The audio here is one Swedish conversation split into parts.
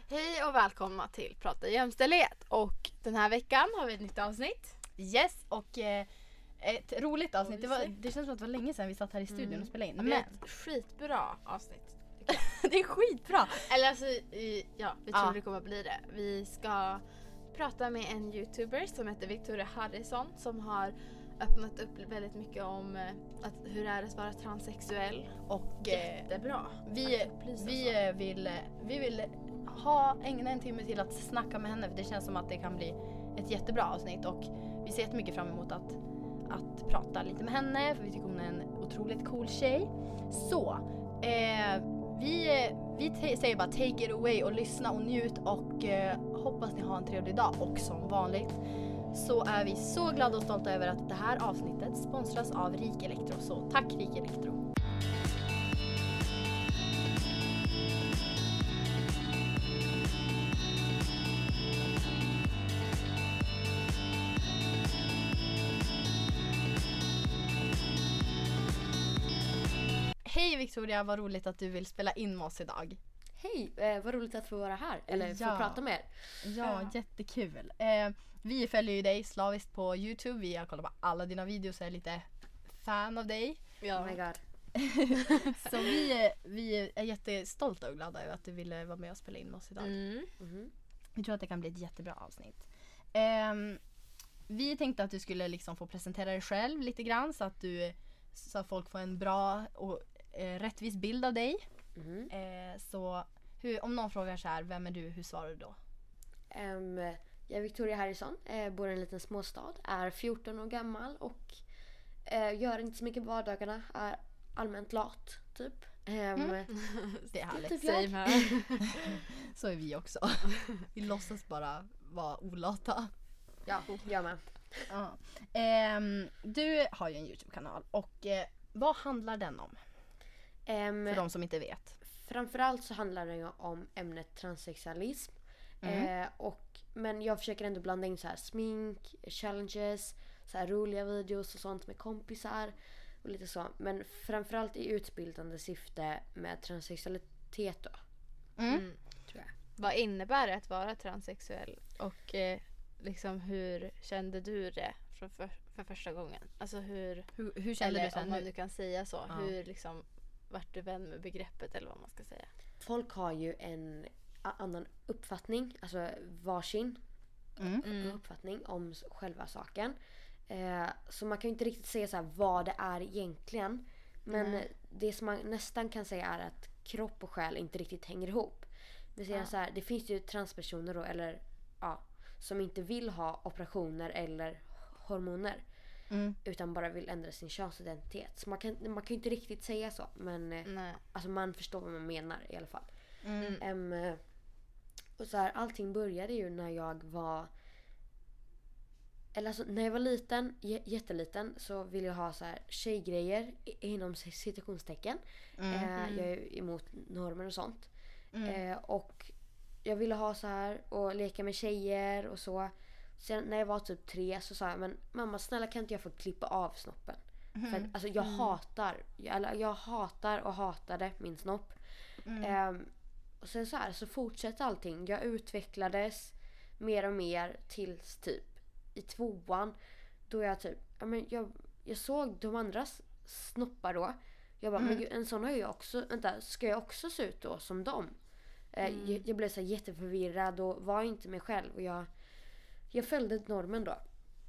Hej och välkomna till Prata jämställdhet. Och den här veckan har vi ett nytt avsnitt. Yes, och ett roligt avsnitt. Det känns som att det var länge sedan vi satt här i studion och spelade in. Men ett skitbra avsnitt. Det är skitbra. Eller alltså, vi tror det kommer att bli det. Vi ska prata med en YouTuber som heter Victoria Harrison, som har öppnat upp väldigt mycket om hur det är att vara transsexuell. Och jättebra. Vi vill ägna en timme till att snacka med henne, för det känns som att det kan bli ett jättebra avsnitt, och vi ser jättemycket fram emot att prata lite med henne, för vi tycker hon är en otroligt cool tjej. Så vi säger bara take it away och lyssna och njut, och hoppas ni har en trevlig dag. Och som vanligt så är vi så glada och stolta över att det här avsnittet sponsras av Rik Elektro. Så tack Rik Elektro. Hej Victoria, vad roligt att du vill spela in med oss idag. Hej, vad roligt att få vara här, eller få prata med er. Ja, jättekul. Vi följer ju dig slaviskt på YouTube. Vi har kollat på alla dina videos och är lite fan av dig. Ja. Oh my god. Så vi är jättestolta och glada över att du ville vara med och spela in med oss idag. Vi tror att det kan bli ett jättebra avsnitt. Vi tänkte att du skulle liksom få presentera dig själv lite grann, så att folk får en bra och rättvis bild av dig. Så om någon frågar så här, vem är du? Hur svarar du då? Jag är Victoria Harrison, bor i en liten småstad, är 14 år gammal och gör inte så mycket på vardagarna, är allmänt lat typ. Det är härligt. Typ jag. Så är vi också. Vi låtsas bara vara olata. Ja, jag med. Du har ju en YouTube-kanal, och vad handlar den om? För de som inte vet. Framförallt så handlar det om ämnet transsexualism. Men jag försöker ändå blanda in så här smink, challenges, så här roliga videos och sånt med kompisar och lite så. Men framförallt i utbildande syfte med transsexualitet då. Tror jag. Vad innebär det att vara transsexuell? Och liksom, hur kände du det för första gången? Alltså hur kände du sen, om du kan säga så? Ja. Hur liksom, vart du vän med begreppet, eller vad man ska säga? Folk har ju en annan uppfattning, alltså varsin uppfattning om själva saken. Så man kan ju inte riktigt säga så här vad det är egentligen. Men det som man nästan kan säga är att kropp och själ inte riktigt hänger ihop. Så här, det finns ju transpersoner då, eller som inte vill ha operationer eller hormoner. Utan bara vill ändra sin könsidentitet. Så man kan ju inte riktigt säga så. Men alltså man förstår vad man menar i alla fall. Och så här, allting började ju när jag var... Eller alltså, när jag var liten, jätteliten, så ville jag ha så här tjejgrejer inom citationstecken. Jag är emot normer och sånt. Och jag ville ha så här och leka med tjejer och så. Sen när jag var typ 3 så sa jag, men mamma, snälla, kan inte jag få klippa av snoppen? För att, alltså jag hatar och hatade min snopp. Och sen så fortsatte allting. Jag utvecklades mer och mer tills typ i 2:an, då jag typ, jag såg de andras snoppar då. Jag bara, men gud, en sån har jag också. Vänta, ska jag också se ut då som dem? Jag blev så jätteförvirrad och var inte mig själv, och jag följde normen då.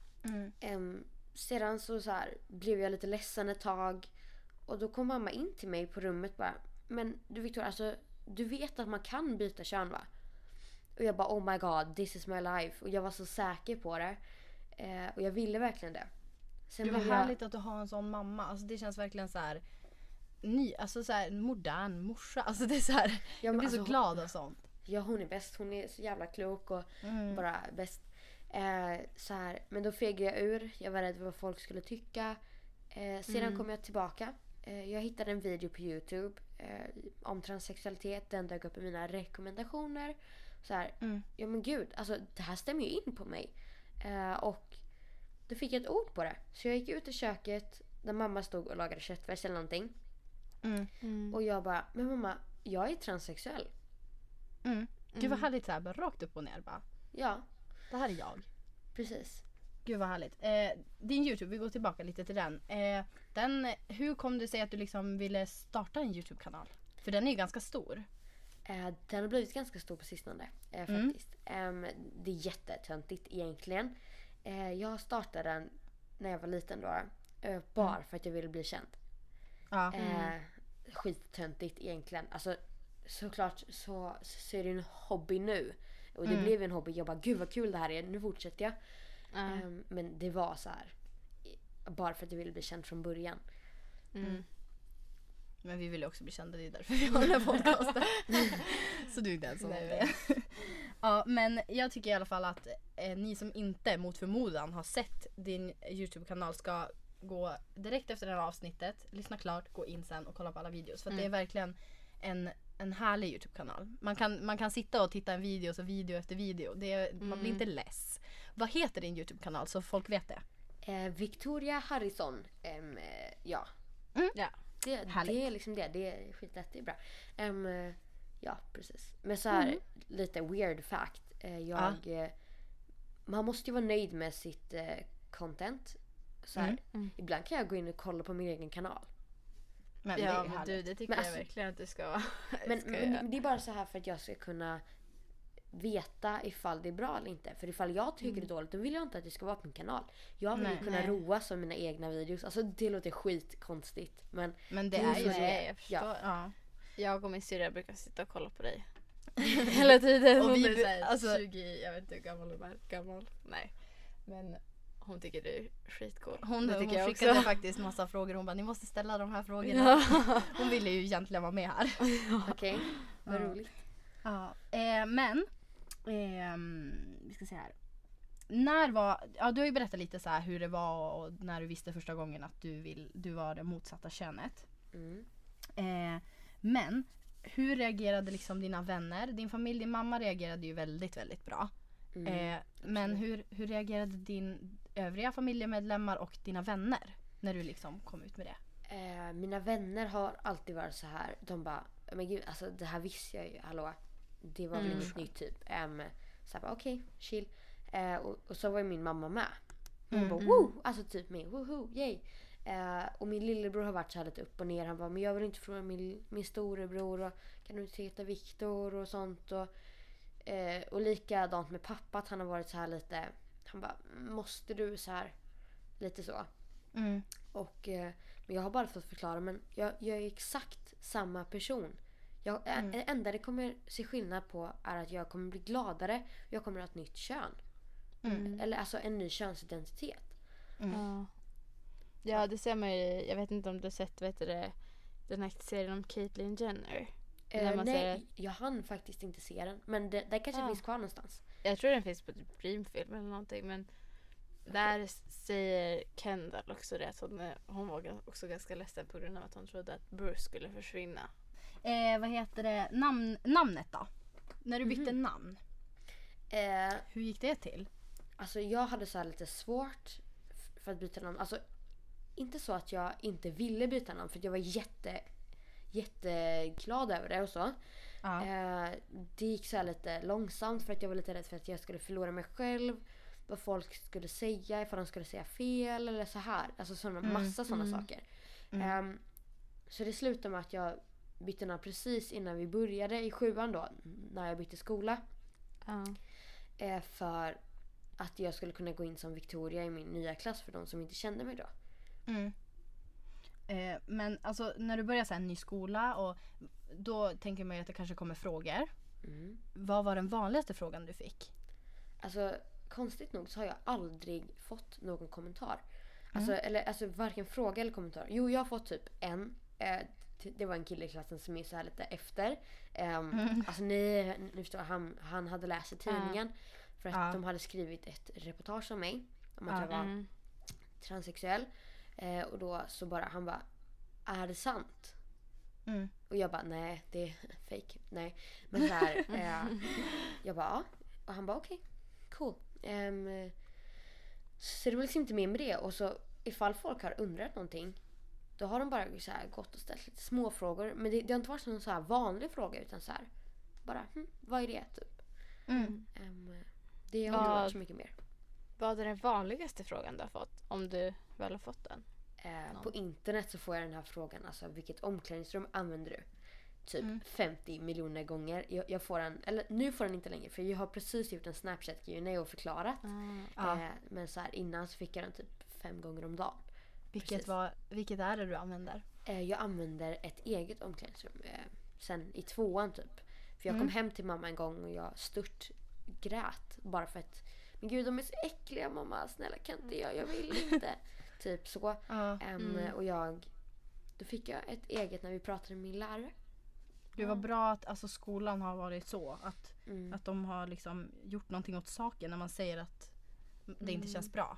Sedan så här blev jag lite ledsen ett tag, och då kom mamma in till mig på rummet bara, men du Victoria, alltså du vet att man kan byta kön, va? Och jag bara, oh my god, this is my life. Och jag var så säker på det, och jag ville verkligen det. Sen det var härligt att du har en sån mamma. Alltså det känns verkligen så här alltså så här modern morsa. Alltså det är så här, jag blir så glad av sånt. Ja, hon är bäst. Hon är så jävla klok och bara bäst. Så här, men då fegade jag ur. Jag var rädd vad folk skulle tycka. Sedan kom jag tillbaka. Jag hittade en video på YouTube om transsexualitet. Den dök upp i mina rekommendationer. Så här, ja men gud, alltså det här stämmer ju in på mig. Och då fick jag ett ord på det. Så jag gick ut i köket där mamma stod och lagade köttfärs eller någonting. Och jag bara, men mamma, jag är transsexuell. Gud vad härligt så här, bara rakt upp och ner bara. Ja. Det här är jag. Precis. Gud vad härligt. Din YouTube, vi går tillbaka lite till den. Hur kom det sig att du liksom ville starta en YouTube-kanal? För den är ju ganska stor. Den har blivit ganska stor på sistone faktiskt. Det är jättetöntigt egentligen. Jag startade den när jag var liten då. Bara för att jag ville bli känd. Ja. Skittöntigt egentligen. Alltså såklart så är det en hobby nu. Och det blev en hobby. Jag bara, gud vad kul det här är. Nu fortsätter jag. Men det var så här. Bara för att jag ville bli känd från början. Men vi vill ju också bli kända, det är därför vi har den här podcasten. Så du är den som är det. Ja, men jag tycker i alla fall att ni som inte mot förmodan har sett din YouTube-kanal ska gå direkt efter det här avsnittet, lyssna klart, gå in sen och kolla på alla videos. För att det är verkligen en härlig YouTube-kanal. Man kan sitta och titta en video så video efter video. Man blir inte less. Vad heter din YouTube-kanal så folk vet det? Victoria Harrison. Ja. Ja. Det är liksom det. Det är skitlätt, det är bra. Ja, precis. Men så här lite weird fact. Man måste ju vara nöjd med sitt content. Så här, ibland kan jag gå in och kolla på min egen kanal. Men det tycker jag verkligen att du ska vara. Men det är bara så här för att jag ska kunna veta ifall det är bra eller inte. För ifall jag tycker det är dåligt, då vill jag inte att det ska vara på min kanal. Jag vill kunna roas av mina egna videos. Alltså det låter skitkonstigt. Men det är ju det. Jag förstår. Ja. Jag och min syrra brukar sitta och kolla på dig. Hela tiden. Och hon vi är såhär, alltså, 20, jag vet inte hur gammal hon är. Gammal? Nej. Men hon tycker det är skitcool. Hon skickade faktiskt massa frågor. Hon bara, ni måste ställa de här frågorna. Hon ville ju egentligen vara med här. Okej, vad roligt. Ja, men vi ska se här. Du har ju berättat lite så här hur det var och när du visste första gången att du var det motsatta könet. Men hur reagerade liksom dina vänner? Din familj, din mamma reagerade ju väldigt, väldigt bra. Men hur reagerade din övriga familjemedlemmar och dina vänner när du liksom kom ut med det? Mina vänner har alltid varit så här. De bara, men gud, alltså det här visste jag ju, hallå. Det var väl inget nytt typ. Så jag bara, okej, chill. Och så var ju min mamma med. Hon bara, woo! Alltså typ med, woho, yay. Och min lillebror har varit så här lite upp och ner. Han bara, men jag vill inte fråga min storebror. Och kan du inte heta Viktor och sånt. Och likadant med pappa. Att han har varit så här lite. Han bara, måste du så här. Lite så. Och men jag har bara fått förklara. Men jag är exakt samma person. Det enda det kommer se skillnad på är att jag kommer bli gladare. Jag kommer att ha ett nytt kön. Eller alltså en ny könsidentitet. Ja, det ser man ju. Jag vet inte om du har sett den här serien om Caitlyn Jenner. Nej, jag hann faktiskt inte se den. Men det kanske finns kvar någonstans. Jag tror den finns på typ Dreamfilm eller någonting. Men där säger Kendall också det. Att hon var också ganska ledsen på grund av att hon trodde att Bruce skulle försvinna. Vad heter det? Namnet då? När du bytte namn. Hur gick det till? Alltså jag hade så här lite svårt för att byta namn. Alltså inte så att jag inte ville byta namn. För att jag var jätteglad över det och så. Det gick så här lite långsamt för att jag var lite rädd för att jag skulle förlora mig själv. Vad folk skulle säga, ifall de skulle säga fel eller så här. Alltså massa sådana saker. Så det slutade med att jag bytte namn precis innan vi började i 7:an då. När jag bytte skola. För att jag skulle kunna gå in som Victoria i min nya klass för de som inte kände mig då. Men alltså när du börjar en ny skola och då tänker man ju att det kanske kommer frågor. Vad var den vanligaste frågan du fick? Alltså konstigt nog så har jag aldrig fått någon kommentar. Alltså varken fråga eller kommentar. Jo, jag har fått typ en. Det var en kille i klassen som är så här lite efter. Alltså ni förstår, han hade läst i tidningen. För att de hade skrivit ett reportage om mig. Om att jag var transsexuell. Och då så bara, han bara, är det sant? Och jag bara, nej, det är fake. Nej. Men så här, jag bara, ja. Och han bara, okej, cool. Så det var liksom inte mer med det. Och så ifall folk har undrat någonting, då har de bara så här gått och ställt lite små frågor. Men det har inte varit någon så här vanlig fråga, utan så här bara, vad är det typ? Det har inte varit så mycket mer. Vad är den vanligaste frågan du har fått? Om du väl har fått den? På internet så får jag den här frågan, alltså vilket omklädningsrum använder du? Typ 50 miljoner gånger. Jag får den, eller nu får den inte längre, för jag har precis gjort en Snapchat Q&A och förklarat. Men så här, innan så fick jag den typ 5 gånger om dagen. Vilket är det du använder? Jag använder ett eget omklädningsrum sen i 2:an typ. För jag kom hem till mamma en gång och jag grät bara för att, men gud, de är så äckliga mamma, snälla kan inte jag vill inte. Typ så. Och då fick jag ett eget när vi pratade med min lärare. Det var bra att alltså, skolan har varit så. Att de har liksom gjort någonting åt saken när man säger att det inte känns bra.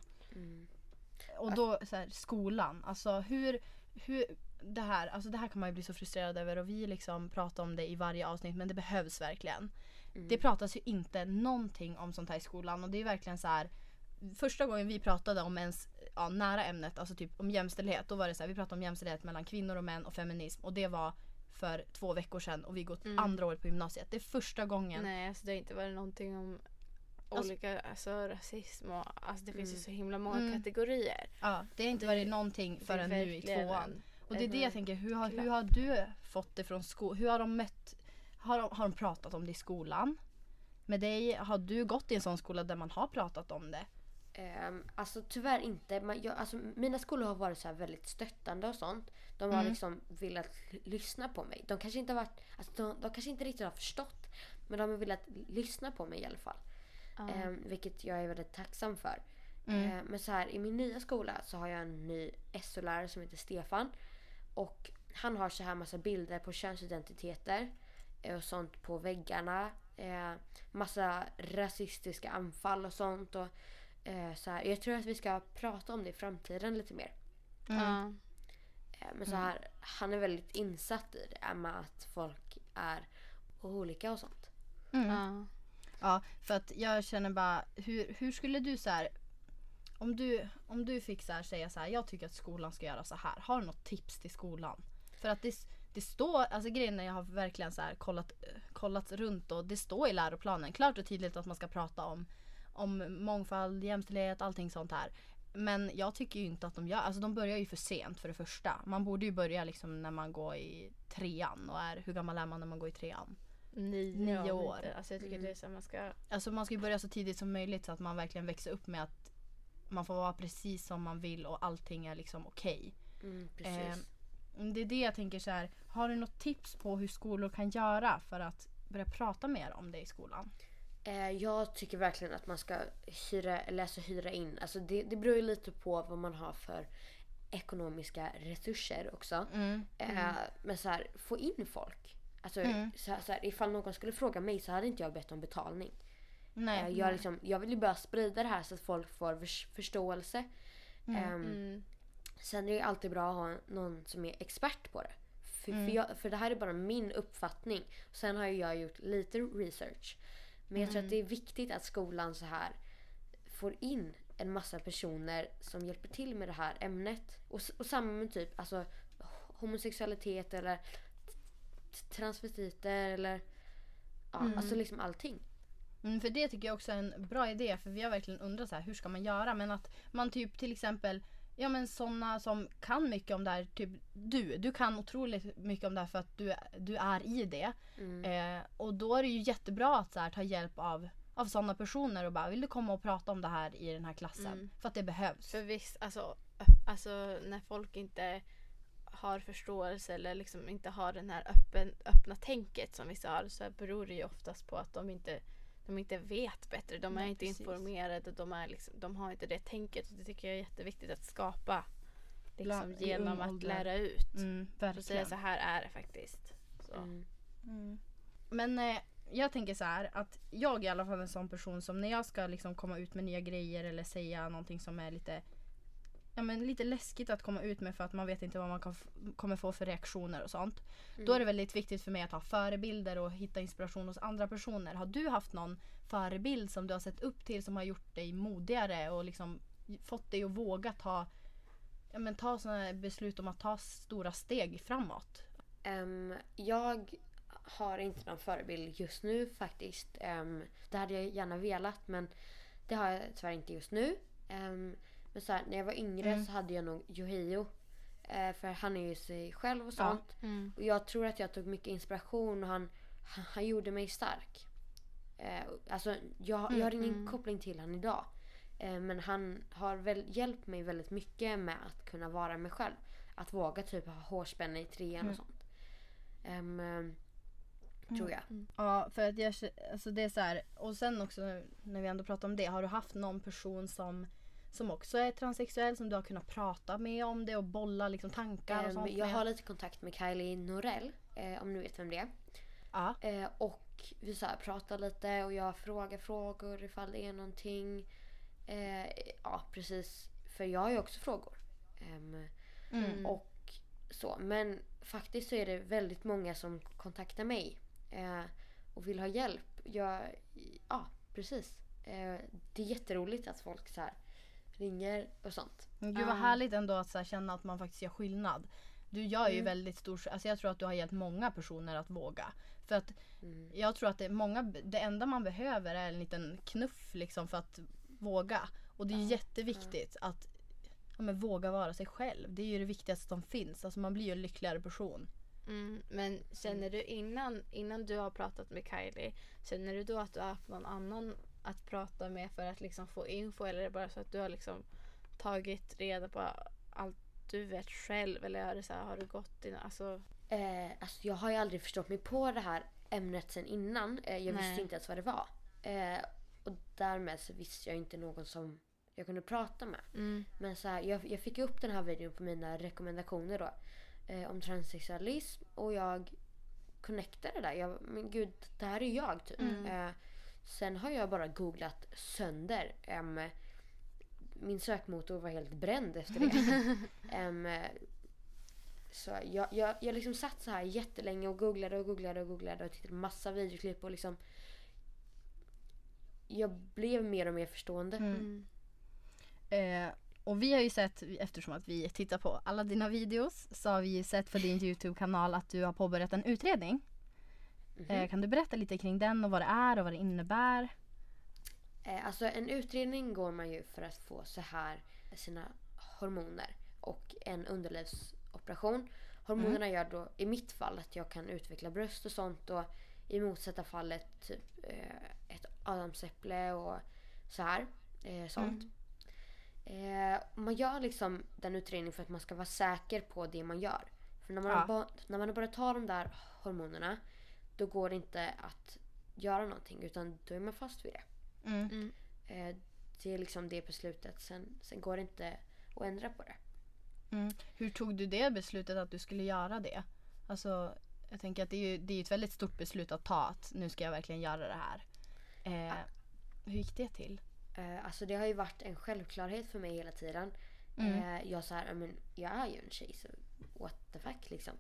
Och då så här, skolan. Alltså hur det här kan man ju bli så frustrerad över. Och vi liksom pratar om det i varje avsnitt. Men det behövs verkligen. Det pratas ju inte någonting om sånt här i skolan. Och det är verkligen så här. Första gången vi pratade om ens nära ämnet, alltså typ om jämställdhet, då var det så här, vi pratade om jämställdhet mellan kvinnor och män och feminism, och det var för 2 veckor sedan och vi gått andra året på gymnasiet. Det är första gången. Nej, alltså det har inte varit någonting om olika, rasism och alltså det finns ju så himla många kategorier. Ja, det har inte varit någonting förrän nu i 2:an. Och det är det jag tänker, hur har du fått det från skolan? Hur har de mött, har de pratat om det i skolan? Med dig, har du gått i en sån skola där man har pratat om det? Alltså tyvärr inte. Mina skolor har varit så här väldigt stöttande och sånt. De har liksom velat lyssna på mig. De kanske inte har varit, alltså de kanske inte riktigt har förstått, men de har velat lyssna på mig i alla fall. Vilket jag är väldigt tacksam för. Men så här, i min nya skola så har jag en ny SO-lärare som heter Stefan, och han har så här massa bilder på könsidentiteter och sånt på väggarna, massa rasistiska anfall och sånt, och så här, jag tror att vi ska prata om det i framtiden lite mer. Men så här, han är väldigt insatt i det med att folk är olika och sånt. Ja, för att jag känner bara, hur skulle du så här, om du fick så här säga så här, jag tycker att skolan ska göra så här. Har du något tips till skolan? För att det står, alltså grejen är, jag har verkligen så här kollat runt, och det står i läroplanen klart och tydligt att man ska prata om mångfald, jämställdhet, allting sånt här. Men jag tycker ju inte att de gör, alltså de börjar ju för sent för det första. Man borde ju börja liksom när man går i 3:an, och hur gammal är man när man går i 3:an? 9 år. Alltså jag tycker det är så man ska... Alltså man ska ju börja så tidigt som möjligt så att man verkligen växer upp med att man får vara precis som man vill och allting är liksom okej. Precis. Det är det jag tänker så här. Har du något tips på hur skolor kan göra för att börja prata mer om det i skolan? Jag tycker verkligen att man ska hyra in. Alltså det beror ju lite på vad man har för ekonomiska resurser också. Men så här, få in folk. Alltså så här, ifall någon skulle fråga mig så hade inte jag bett om betalning. Nej. Jag vill ju bara sprida det här så att folk får förståelse. Sen är det alltid bra att ha någon som är expert på det. För det här är bara min uppfattning. Sen har jag gjort lite research. Men jag tror att det är viktigt att skolan så här får in en massa personer som hjälper till med det här ämnet. Och samma med typ alltså, homosexualitet eller transvestiter eller alltså liksom allting. För det tycker jag också är en bra idé, för vi har verkligen undrat så här, hur ska man göra, men att man typ till exempel, ja men sådana som kan mycket om det här, typ du kan otroligt mycket om det här för att du är i det. Och då är det ju jättebra att så här, ta hjälp av sådana personer och bara, vill du komma och prata om det här i den här klassen? För att det behövs. För visst, alltså när folk inte har förståelse eller liksom inte har den här öppna tänket som vissa har, så beror det ju oftast på att de inte vet bättre. De är inte informerade. De har inte det tänket. Och det tycker jag är jätteviktigt att skapa liksom, genom att lära ut. Och säga så här är det faktiskt. Så. Men jag tänker så här, att jag är i alla fall en sån person som när jag ska liksom komma ut med nya grejer eller säga någonting som är lite läskigt att komma ut med, för att man vet inte vad man kommer få för reaktioner och sånt. Då är det väldigt viktigt för mig att ha förebilder och hitta inspiration hos andra personer. Har du haft någon förebild som du har sett upp till som har gjort dig modigare och liksom fått dig att våga ta sådana beslut om att ta stora steg framåt? Jag har inte någon förebild just nu faktiskt. Det hade jag gärna velat, men det har jag tyvärr inte just nu. Men så här, när jag var yngre så hade jag nog Yohio. För han är ju sig själv och sånt. Och jag tror att jag tog mycket inspiration och han gjorde mig stark. Alltså jag har ingen koppling till han idag. Men han har väl hjälpt mig väldigt mycket med att kunna vara mig själv. Att våga typ ha hårspänne i 3:an och sånt. Tror jag. Ja, för att alltså det är så här, och sen också när vi ändå pratar om det, har du haft någon person som också är transsexuell som du har kunnat prata med om det och bolla liksom tankar och sånt? Jag har lite kontakt med Kylie Norell, om ni vet vem det är. Ja. Och vi så här pratar lite och jag frågar frågor ifall det är någonting. Ja, precis. För jag har ju också frågor. Och så. Men faktiskt så är det väldigt många som kontaktar mig och vill ha hjälp. Ja, precis. Det är jätteroligt att folk så här ringer och sånt. Gud vad härligt ändå att så här känna att man faktiskt gör skillnad. Du gör ju väldigt stor, alltså jag tror att du har hjälpt många personer att våga. För att jag tror att det enda man behöver är en liten knuff liksom för att våga. Och det är jätteviktigt att våga vara sig själv. Det är ju det viktigaste som finns. Alltså man blir ju en lyckligare person. Men känner du innan du har pratat med Kylie, känner du då att du har haft någon annan att prata med för att liksom få info, eller är det bara så att du har liksom tagit reda på allt du vet själv, eller är det så här, har du gått in, alltså jag har ju aldrig förstått mig på det här ämnet sen innan. Jag visste inte ens vad det var. Och därmed så visste jag inte någon som jag kunde prata med. Men så här, jag fick upp den här videon på mina rekommendationer då. Om transsexualism. Och jag connectade där. Men gud, det här är jag typ. Sen har jag bara googlat sönder. Min sökmotor var helt bränd efter det. Så jag liksom satt så här jättelänge och googlade och tittade på massa videoklipp och liksom jag blev mer och mer förstående. Och vi har ju sett, eftersom att vi tittar på alla dina videos, så har vi ju sett på din YouTube-kanal att du har påbörjat en utredning. Kan du berätta lite kring den och vad det är och vad det innebär? Alltså en utredning går man ju för att få så här sina hormoner och en underlivsoperation. Hormonerna gör då i mitt fall att jag kan utveckla bröst och sånt, och i motsatta fallet typ ett adamsäpple och så här sånt. Man gör liksom den utredningen för att man ska vara säker på det man gör. För när man bara tar de där hormonerna, då går det inte att göra någonting, utan då är man fast vid det. Det är liksom det beslutet. Sen går det inte att ändra på det. Hur tog du det beslutet att du skulle göra det? Alltså, jag tänker att det är ett väldigt stort beslut att ta, att nu ska jag verkligen göra det här. Hur gick det till? Alltså det har ju varit en självklarhet för mig hela tiden. Jag så här, jag är ju en tjej, så what the fuck liksom.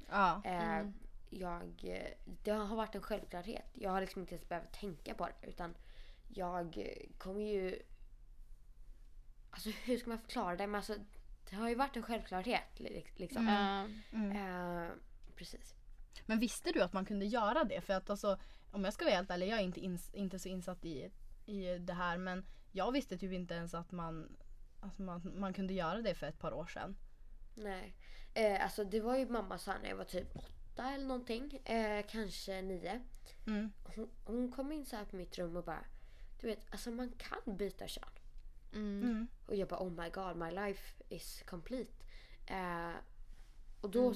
Det har varit en självklarhet. Jag har liksom inte ens behövt tänka på det, utan jag kommer ju, alltså hur ska man förklara det? Men alltså, det har ju varit en självklarhet liksom. Precis. Men visste du att man kunde göra det? För att alltså, om jag ska vara helt ärlig, jag är inte så insatt i det här, men jag visste typ inte ens att man kunde göra det för ett par år sedan. Nej. Alltså det var ju mamma sa när jag var typ 8 eller någonting. Kanske 9. Hon kom in så här på mitt rum och bara, du vet, alltså man kan byta kön. Och jag bara, oh my god, my life is complete. Och då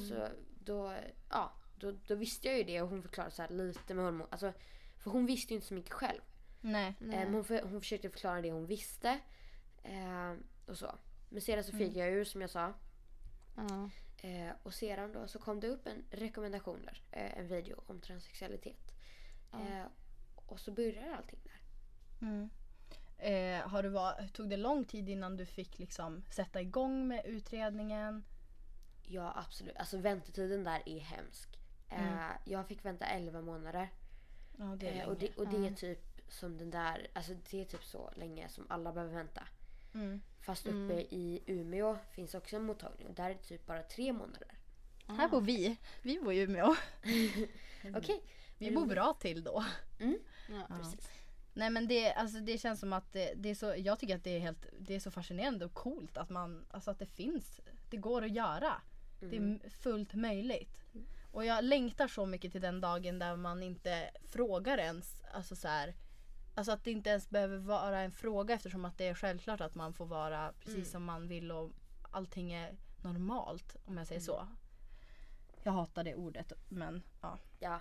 då visste jag ju det, och hon förklarade så här lite med hormon. Alltså, för hon visste ju inte så mycket själv. Nej. Hon försökte förklara det hon visste. Och så. Men sedan så fick jag ju, som jag sa. Och sedan då så kom det upp en rekommendationer. En video om transsexualitet. Och så började allting där. Tog det lång tid innan du fick liksom sätta igång med utredningen? Ja, absolut. Alltså väntetiden där är hemsk. Jag fick vänta 11 månader. Ja, det är och det är typ som den där, alltså det är typ så länge som alla behöver vänta. Fast uppe i Umeå finns också en mottagning, och där är det typ bara 3 månader. Här bor vi bor i Umeå. Okej. vi bor bra till då. Ja, precis. Nej, men det känns som att det är så, jag tycker att det är så fascinerande och coolt att att det finns, det går att göra. Det är fullt möjligt. Och jag längtar så mycket till den dagen där man inte frågar ens, alltså att det inte ens behöver vara en fråga, eftersom att det är självklart att man får vara precis som man vill och allting är normalt, om jag säger så. Jag hatar det ordet, men ja. Ja.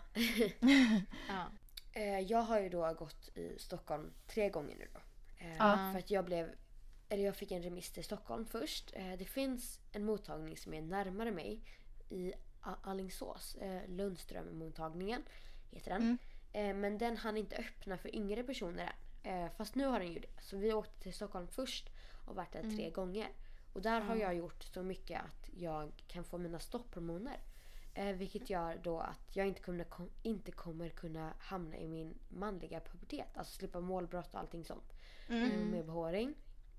Jag har ju då gått i Stockholm 3 gånger nu då. För att jag fick en remiss till Stockholm först. Det finns en mottagning som är närmare mig i Alingsås. Lundström-mottagningen heter den. Men den hann inte öppna för yngre personer än. Fast nu har den ju det. Så vi åkte till Stockholm först och varit där 3 gånger. Och där har jag gjort så mycket att jag kan få mina stopphormoner. Vilket gör då att jag inte kommer kunna hamna i min manliga pubertet. Alltså slippa målbrott och allting sånt. Med behåring.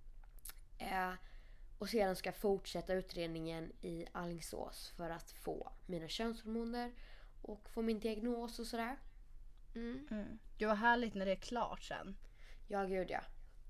Och sedan ska jag fortsätta utredningen i Alingsås för att få mina könshormoner och få min diagnos och sådär. Det var härligt när det är klart sen. Ja, gud ja.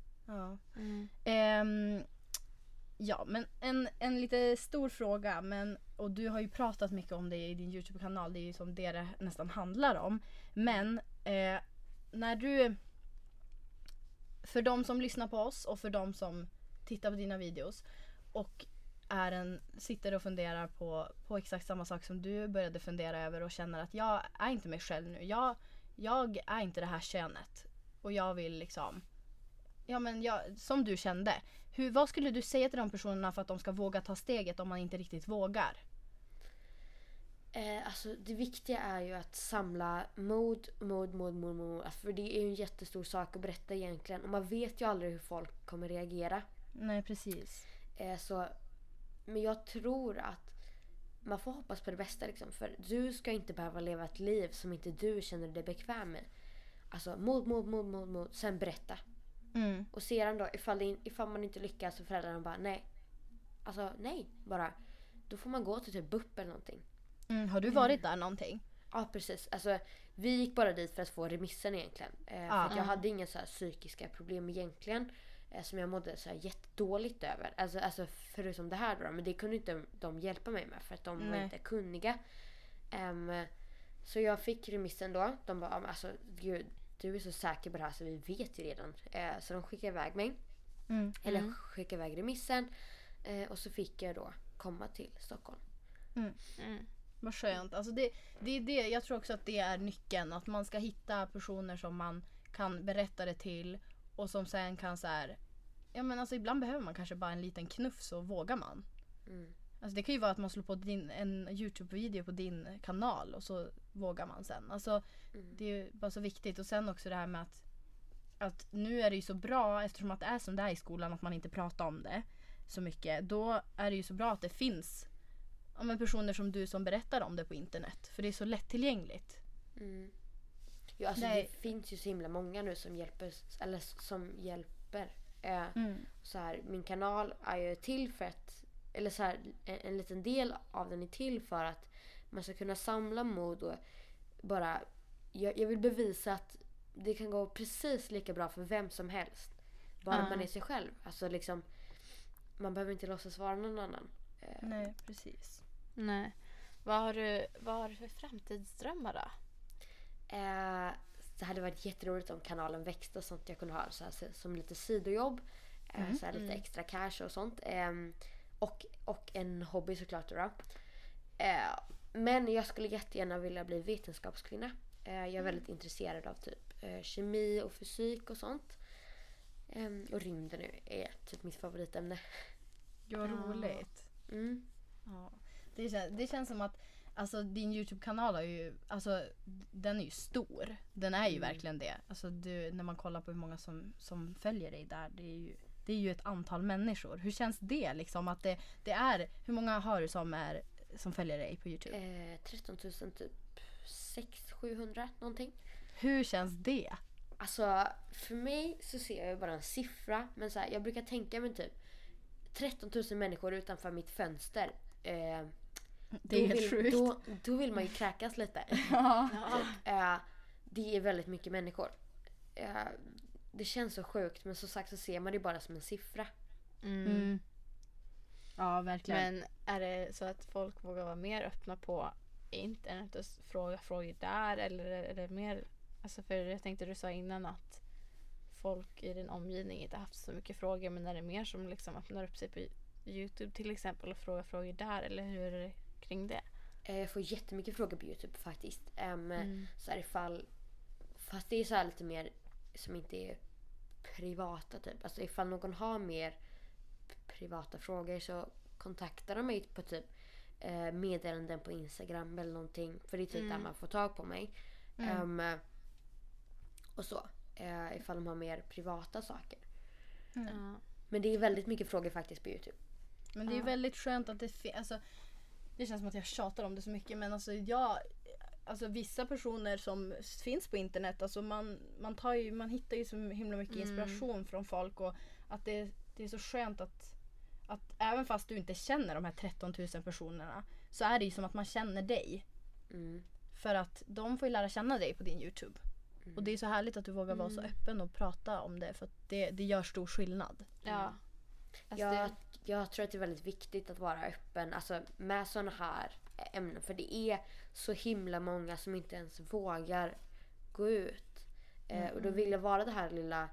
Ja, men en lite stor fråga, och du har ju pratat mycket om det i din YouTube-kanal, det är ju som det nästan handlar om. Men när du, för de som lyssnar på oss och för de som tittar på dina videos och sitter och funderar på exakt samma sak som du började fundera över och känner att jag är inte mig själv nu, jag är inte det här könet och jag vill liksom, som du kände, vad skulle du säga till de personerna för att de ska våga ta steget om man inte riktigt vågar? Alltså det viktiga är ju att samla mod. För det är ju en jättestor sak att berätta egentligen. Och man vet ju aldrig hur folk kommer reagera. Nej, precis. Men jag tror att man får hoppas på det bästa liksom. För du ska inte behöva leva ett liv som inte du känner dig bekväm med. Alltså mod. Sen berätta. Och sedan då, ifall man inte lyckas och föräldrarna bara nej. Alltså nej, bara. Då får man gå till typ BUP eller någonting. Har du varit där någonting? Ja, precis. Alltså, vi gick bara dit för att få remissen egentligen. För att jag hade inga så här psykiska problem egentligen. Som jag mådde så här jättedåligt över. Alltså förutom det här då. Men det kunde inte de hjälpa mig med. För att de var inte kunniga. Så jag fick remissen då. De bara, alltså gud, du är så säker på det här så vi vet ju redan. Så de skickade iväg mig. Eller skickade iväg remissen. Och så fick jag då komma till Stockholm. Vad skönt. Alltså det är det. Jag tror också att det är nyckeln. Att man ska hitta personer som man kan berätta det till. Och som sen kan så här. Ja, men alltså ibland behöver man kanske bara en liten knuff, så vågar man. Alltså det kan ju vara att man slår på en YouTube-video på din kanal och så vågar man sen. Alltså det är ju bara så viktigt. Och sen också det här med att nu är det ju så bra, eftersom att det är som det är i skolan, att man inte pratar om det så mycket. Då är det ju så bra att det finns personer som du som berättar om det på internet. För det är så lättillgängligt. Ja, alltså det finns ju så himla många nu som hjälper. Så här, min kanal är ju till för att, eller så här, en liten del av den är till för att man ska kunna samla mod och bara, jag vill bevisa att det kan gå precis lika bra för vem som helst. Bara man är sig själv. Alltså liksom, man behöver inte låtsas vara någon annan. Nej, precis. Nej. Vad har du för framtidsdrömmar då? Det hade varit jätteroligt om kanalen växte och sånt. Jag kunde ha så här, som lite sidojobb. Så här, lite extra cash och sånt. Och en hobby såklart då. Men jag skulle jättegärna vilja bli vetenskapskvinna. Jag är väldigt intresserad av typ kemi och fysik och sånt. Och rymden är typ mitt favoritämne. Det var roligt. Ja. Det känns som att alltså, din YouTube-kanal är ju, alltså, den är ju stor. Den är ju verkligen det. Alltså, när man kollar på hur många som följer dig där, det är ju ett antal människor. Hur känns det liksom att det är, hur många har du som följer dig på YouTube? 13 000 typ 600-700 någonting. Hur känns det? Alltså för mig så ser jag ju bara en siffra, men så här, jag brukar tänka mig typ 13 000 människor utanför mitt fönster. Det är helt sjukt. Då vill man ju kräkas lite. Det är väldigt mycket människor. Det känns så sjukt, men som sagt så ser man det bara som en siffra. Ja, verkligen. Men är det så att folk vågar vara mer öppna på internet och fråga frågor där, eller är det mer, alltså för jag tänkte du sa innan att folk i din omgivning inte haft så mycket frågor, men är det mer som liksom öppnar upp sig på YouTube till exempel och frågar frågor där, eller hur är det kring det? Jag får jättemycket frågor på YouTube faktiskt. Så här fast det är så här lite mer som inte är privata typ. Alltså ifall någon har mer privata frågor så kontaktar de mig på typ meddelanden på Instagram eller någonting, för det är typ där man får tag på mig. Och så ifall de har mer privata saker. Men det är väldigt mycket frågor faktiskt på YouTube. Men det är väldigt skönt att alltså, det känns som att jag tjatar om det så mycket, men alltså vissa personer som finns på internet, alltså man hittar ju så himla mycket inspiration från folk, och att det är så skönt att även fast du inte känner de här 13 000 personerna, så är det ju som att man känner dig. För att de får ju lära känna dig på din YouTube. Och det är så härligt att du vågar vara så öppen och prata om det, för att det gör stor skillnad. Ja. Alltså Jag tror att det är väldigt viktigt att vara öppen, alltså med såna här ämnen, för det är så himla många som inte ens vågar gå ut. Och då vill jag vara det här lilla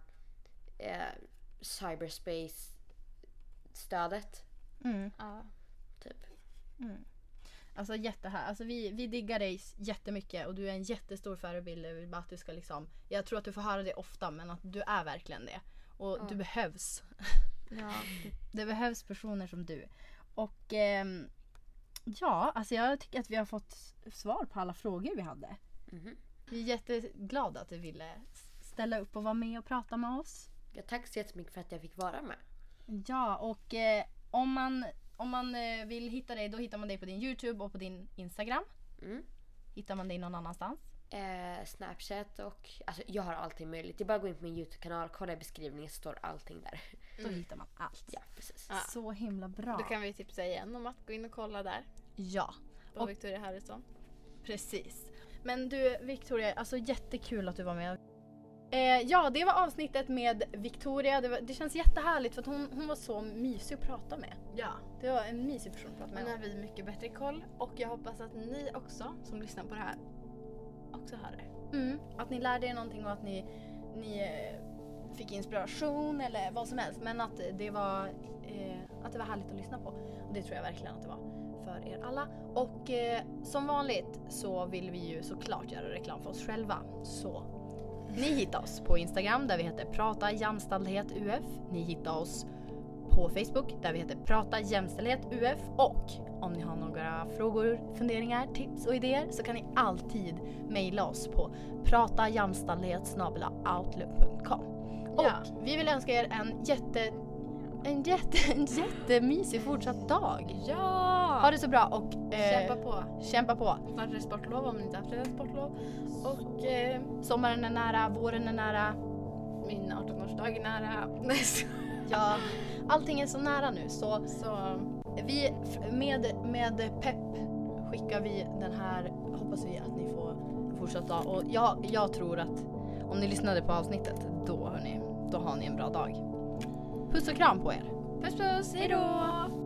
cyberspace-stödet. Typ. Alltså alltså vi diggar dig jättemycket, och du är en jättestor förebild. Jag vill bara att du ska liksom, jag tror att du får höra det ofta, men att du är verkligen det. Och du behövs. Det behövs personer som du. Och alltså jag tycker att vi har fått svar på alla frågor vi hade. Vi är jätteglada att du ville ställa upp och vara med och prata med oss. Ja, tack så jättemycket för att jag fick vara med. Ja, och om man vill hitta dig, då hittar man dig på din YouTube och på din Instagram. Hittar man dig någon annanstans? Snapchat och alltså, jag har allting möjligt. Det är bara att gå in på min YouTube-kanal, kolla i beskrivningen, så står allting där. Då hittar man allt. Ja, precis. Så himla bra. Då kan vi tipsa igen om att gå in och kolla där. Ja. På Victoria Harrison. Precis. Men du Victoria, alltså jättekul att du var med. Ja, det var avsnittet med Victoria. Det känns jättehärligt för att hon var så mysig att prata med. Ja. Det var en mysig person att prata med. Nu har vi mycket bättre koll, och jag hoppas att ni också som lyssnar på det här också hör det. Att ni lärde er någonting och att ni fick inspiration eller vad som helst. Men att det var härligt att lyssna på. Och det tror jag verkligen att det var för er alla. Och som vanligt så vill vi ju såklart göra reklam för oss själva. Så ni hittar oss på Instagram där vi heter Prata Jämställdhet UF. Ni hittar oss på Facebook där vi heter Prata Jämställdhet UF. Och om ni har några frågor, funderingar, tips och idéer så kan ni alltid mejla oss på pratajamställdhet@outlook.com. Och vi vill önska er en jättemysig fortsatt dag. Ja! Ha det så bra och kämpa på. Snart är det sportlov om ni inte har haft sportlov. Och sommaren är nära, våren är nära. Min 18-årsdag är nära. Ja, allting är så nära nu. Så vi med pepp skickar vi den här. Hoppas vi att ni får fortsätta. Och jag tror att om ni lyssnade på avsnittet då har ni en bra dag. Puss och kram på er. Puss, hej då!